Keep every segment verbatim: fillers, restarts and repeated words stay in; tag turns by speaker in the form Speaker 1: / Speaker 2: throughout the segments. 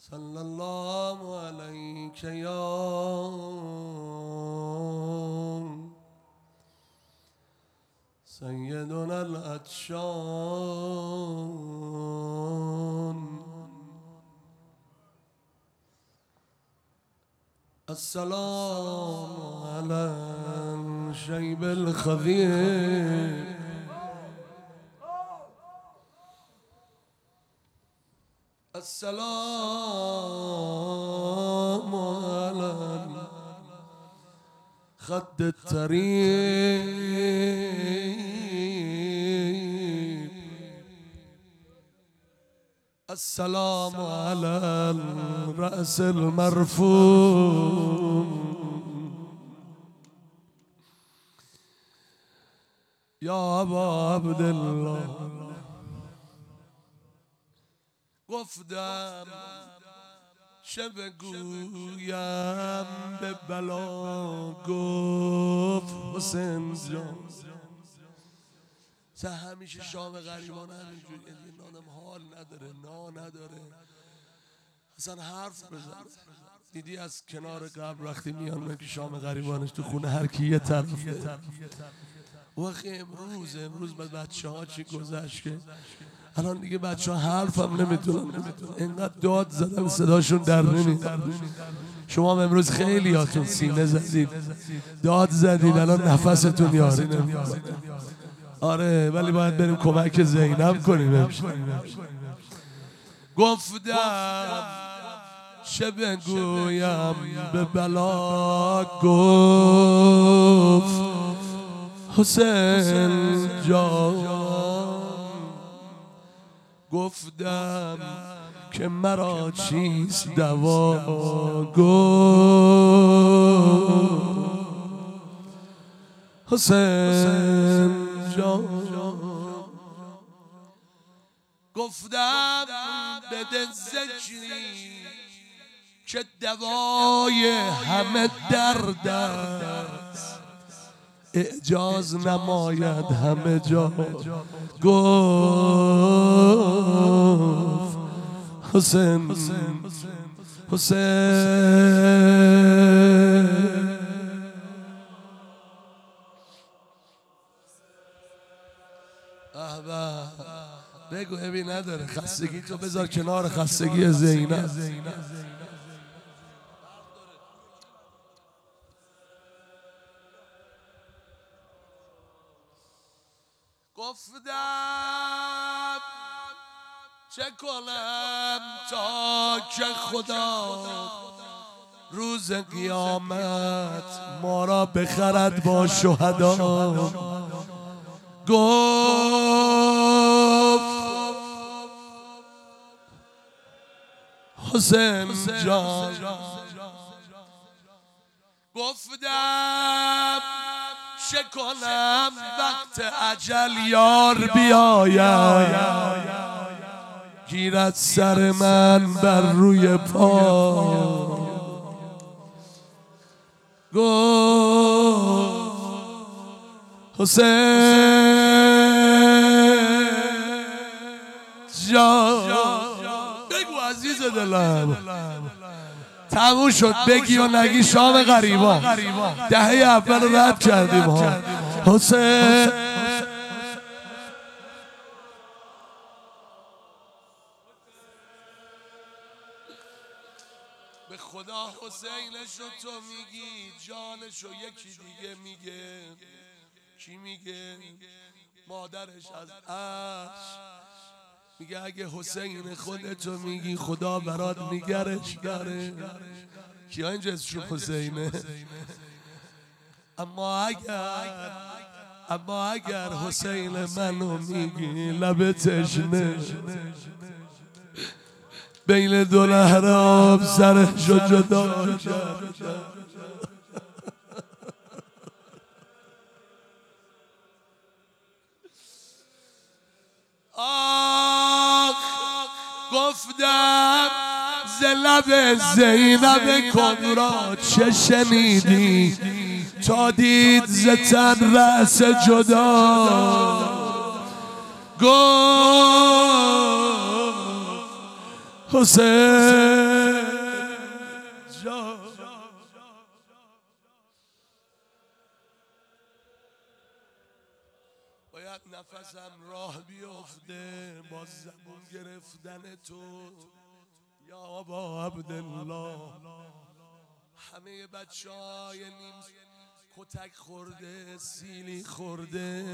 Speaker 1: صلی الله علیک یا سیدنا العطشان. السلام علی الشیب الخضیر. السلام على خد الطريق. السلام على الرأس المرفوع. يا أبا عبد الله گفتم چه بگویم به بلا، گفت حسین جان سه همیشه شام غریبان همینجوری، این نانم حال نداره، نا نداره، اصلا حرف بزن. دیدی از کنار قبر وقتی میان که شام غریبانش تو خونه هر کی یه طرفه. وقتی امروز امروز بعد بچه ها چی گذشت که الان دیگه بچه ها حرف هم نمیتونن، اینقدر داد زدن صداشون در نمیاد. شما امروز خیلی هاتون سینه زدید، داد زدید، الان نفستون یاری نمیاد. آره ولی باید بریم کمک زینب کنیم. گفتم چه بگویم به بلا، گفت حسین جان. گفتم که مرا چیست دوا، گفت حسین جان. گفتم بده زجری که دوای همه درد است، اعجاز نماید همه جا، گفت حسین حسین. بگو ابی نداره، خستگی تو بذار کنار خستگی زینب. گفتم چه کنم تا که خدا روز قیامت ما را بخرد با شهدا، گفت حسین جان. گفتم چه کنم وقت اجل یار بیاید، گیرد سر من بر روی پا، گفت حسین جان. بگو عزیز دلم تموم شد، بگی و نگی شام غریبان دهه اول رد کردیم ها. حسین به خدا حسینشو تو میگی، جانشو یکی دیگه میگه. کی میگه؟ مادرش از عرش میگه اگه حسین خودتو میگی خدا برات نگرش داره. کیا اینجا اسمشون حسینه؟ اما اگر اما اگر حسین منو میگی لب تشنه بین دو نهر آب سرشو جدا کرد. گفتم ز لب زینب کبرا چه شنیدی تا دید ز تن رأس جدا، گفت حسین نفسم راه بیفته با زبون گرفتن تو یا ابا عبدالله. همه بچه های نیم کتک خورده، سیلی خورده،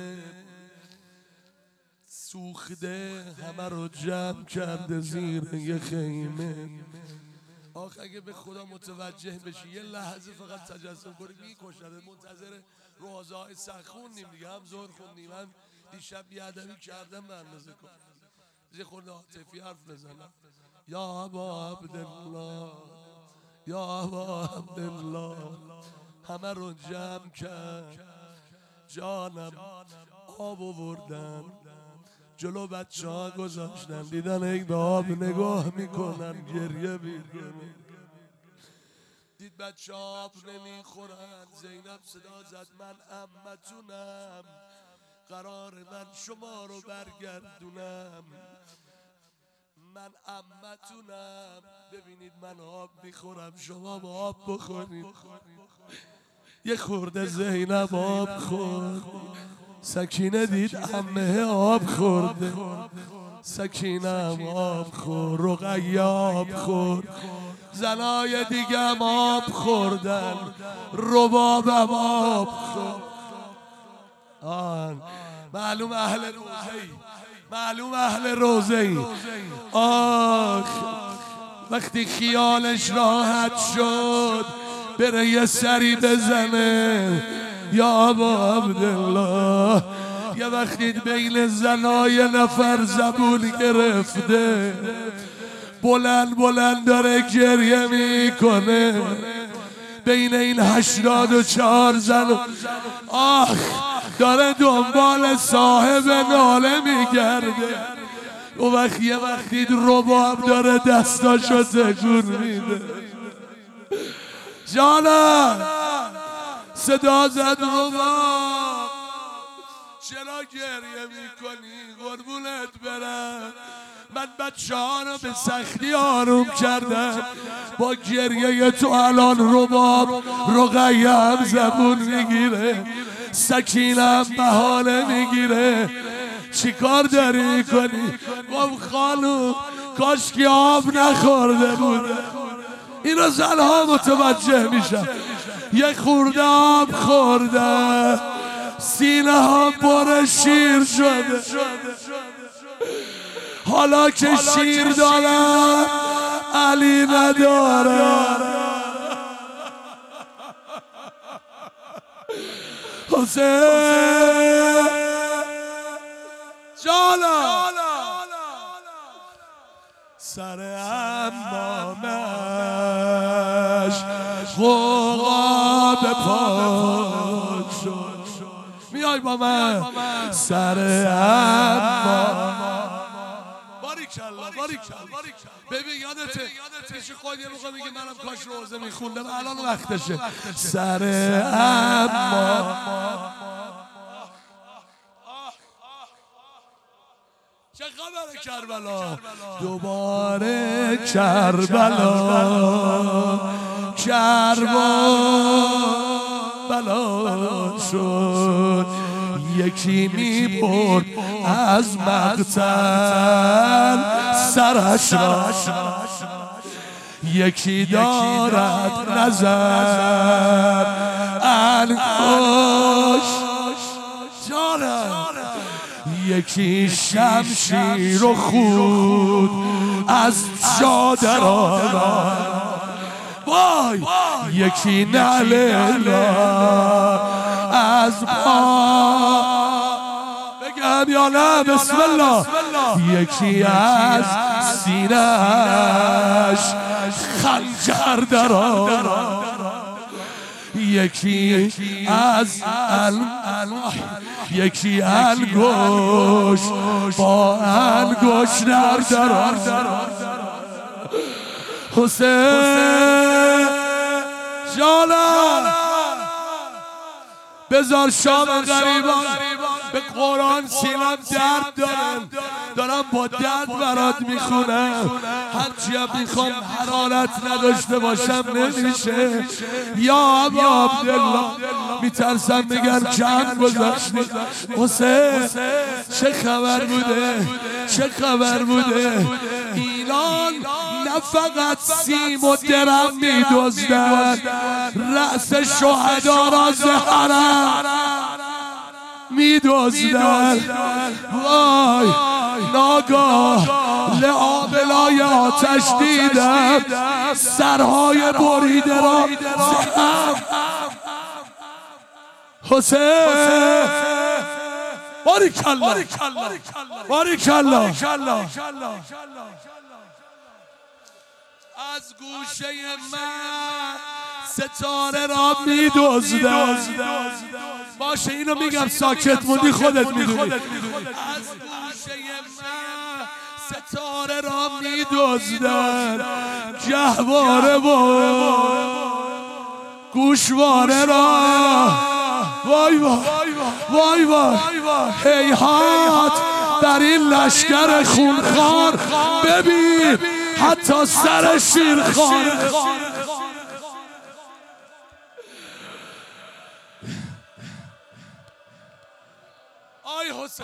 Speaker 1: سوخته، همه رو جمع کرده زیر یه خیمه. آخه اگه به خدا متوجه بشی یه لحظه فقط تجسم کنی میکشنده. منتظر روزای سخت خوندیم دیگه، هم زور خوندیم، هم دیشب بیادبی کردم به اندازه کن. یه خورده عاطفی حرف بزنم. یا ابا عبدالله، یا ابا عبدالله. همه رو جمع کرد، جانم آب آوردن جلو بچه ها گذاشتن، دیدن ای به آب نگاه میکنن گریه میکنن. دید بچه آب نمیخورن، زینب صدا زد من عمتونم، قرار من شما رو برگردونم، من عمتونم، ببینید من آب میخورم شما با آب بخورید. یه خورده زینب آب خورد، سکینه دید عمه آب خورده، سکینه هم آب خورد، رقیه آب خورد، زنای دیگه هم آب خوردن، رباب هم آب خورد. آن معلوم اهل روزه‌ای، معلوم اهل روزه‌ای. آخ وقتی خیالش راحت شد بره یه سری بزنه یا ابا عبدالله، یه وقتی بین زنای نفر زبون گرفته بلند بلند داره گریه میکنه بین این هشتاد و چهار زن. آخ داره دنبال صاحب ناله میگرده. او وقت یه وقتی رباب داره دستاشو تکون میده. جانم صدا زد رباب چرا گریه میکنی قربونت برم؟ من بچه ها رو به سختی آروم کردم، با گریه تو الان رباب رقیه هم زبون میگیره، سکینه هم بهانه میگیره. چی کار داری میکنی؟ گفت خانوم کاش که آب نخورده بوده. اینا زنها متوجه میشن. یک خورده آب خورده، سینه ها پر شیر شده. حالا که شیر دارم علی ندارم. حسین جالا سر امامش غوغا به پاک شد. میای با من سر امام. باریکالله باریکالله. ببین یادته پیش خود یه موقع میگه منم کاش روزه میخوندم، الان وقتشه. سر امام چه خبر کربلا؟ دوباره کربلا کربلا شد. یکی می برد از مقتل سرش را، یکی دارد نظر انگوش جانم، یکی شمشیر و خود از جا درآورد. وای یکی نعل از پا بگم یا نه بسم الله، یکی از سینه‌اش خنجر درآورد، یکی از یکی انگوش با انگوش در درآورد. حسین جانا بذار شام غریبان به قرآن سینم درد دارم، دارم با درد برات میخونم. هرچی هم میخوام حرارت نداشته باشم نمیشه. یا ابا عبدالله میترسم میگن چند گذشتی. حسین چه خبر بوده، چه خبر بوده؟ ایران نه فقط سیم و درم میدزدن، رأس شهدا را ز حرم میدزدن. وای ناگاه لآبلای آتش دیدم، سرهای بریده را ز هم. حسین باریکالله باریکالله. از گوشه من ستاره را میدزدن. باشه اینو میگم ساکت موندی خودت میدونی. از گوشه من ستاره را میدزدن، جهواره و گوشواره را. وای وای وای وای هیهات در این لشکر خونخوار، ببین حتی سر شیرخوار. آی حسین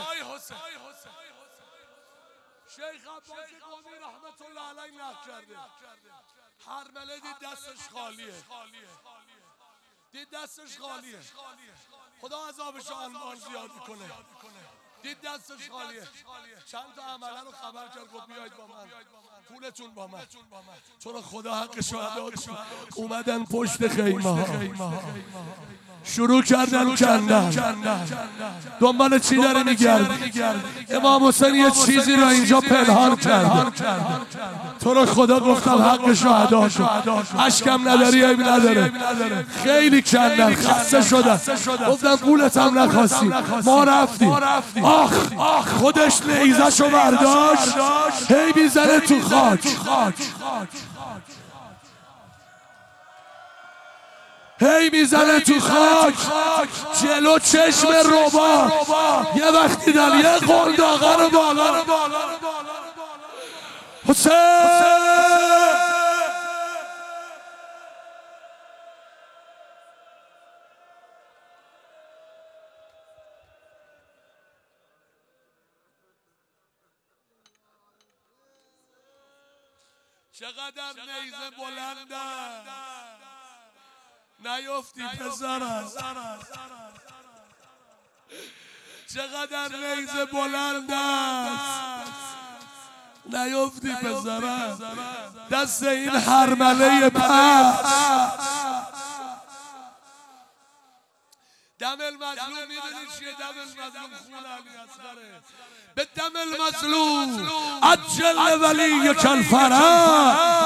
Speaker 1: شیخ عباس قمی رحمت الله علیه نقل کرده، هرمله دید دستش خالیه، دید دستش خالیه. خدا عذابش آلمان زیاد کنه. دید دستش خالیه، چند تا عمله رو خبر کرد، گفت بیاید با من، پولتون با من. چون خدا حق شهدا اومدن پشت خیمه ها، شروع کردن کندن. دنبال چی داره میگرد؟ امام حسین یه چیزی رو اینجا پنهان کرد. تو رو خدا گفتم حق شهدا کن، اشکم نداری عیب نداره. خیلی کندن، خسته شدن، گفتم پولت هم نخواستی، ما رفتیم. آخ خودش نیزشو برداشت، هی میزنه تو خاک، هی میزنه تو خاک، جلو چشم ربا. یه وقتی دل یه قنداقه رو بالا. حسین چقدر نیزه بلندن، نیفتی پسرم. چقدر نیزه بلندن، نیفتی پسرم. دست این هرمله پس دم المظلوم. میدونی چیه دم المظلوم؟ خون علی اصغره. به دم المظلوم عجل ولی یک الفرح،